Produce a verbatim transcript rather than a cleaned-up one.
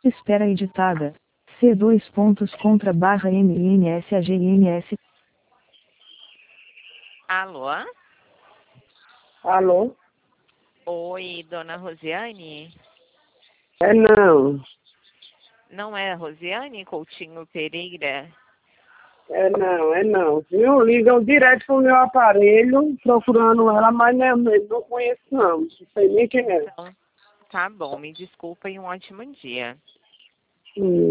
Espera editada. C dois pontos contra barra M N S A G N S. Alô? Alô? Oi, dona Rosiane? É não. Não é a Rosiane Coutinho Pereira? É não, é não. Viu? Ligam direto pro meu aparelho procurando ela, mas não, não conheço não. Não sei nem quem é. Então, tá bom, me desculpa e um ótimo dia. Hum.